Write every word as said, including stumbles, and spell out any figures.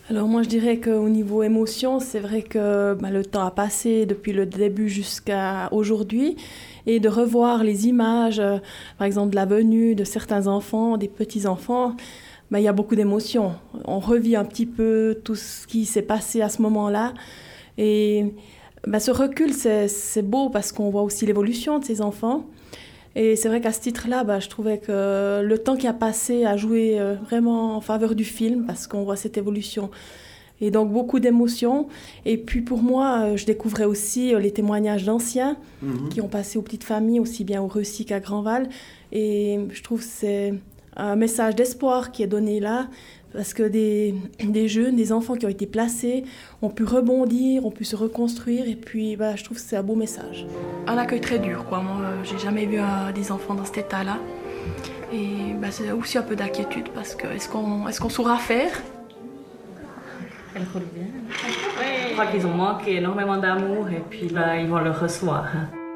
Alors moi je dirais qu'au niveau émotion, c'est vrai que bah, le temps a passé depuis le début jusqu'à aujourd'hui et de revoir les images, euh, par exemple de la venue de certains enfants, des petits-enfants, bah, il y a beaucoup d'émotions. On revit un petit peu tout ce qui s'est passé à ce moment-là et bah, ce recul c'est, c'est beau parce qu'on voit aussi l'évolution de ces enfants. Et c'est vrai qu'à ce titre-là, bah, je trouvais que le temps qui a passé a joué euh, vraiment en faveur du film parce qu'on voit cette évolution. Et donc beaucoup d'émotions. Et puis pour moi, euh, je découvrais aussi euh, les témoignages d'anciens Mhm. qui ont passé aux petites familles, aussi bien au Reussy qu'à Grandval. Et je trouve que c'est un message d'espoir qui est donné là, parce que des, des jeunes, des enfants qui ont été placés, ont pu rebondir, ont pu se reconstruire. Et puis bah, je trouve que c'est un beau message. Un accueil très dur, quoi. Moi, euh, j'ai jamais vu euh, des enfants dans cet état-là. Et bah, c'est aussi un peu d'inquiétude, parce que est-ce qu'on, est-ce qu'on saura faire ? Elle roule bien. Je crois qu'ils ont manqué énormément d'amour et puis là, ils vont le recevoir.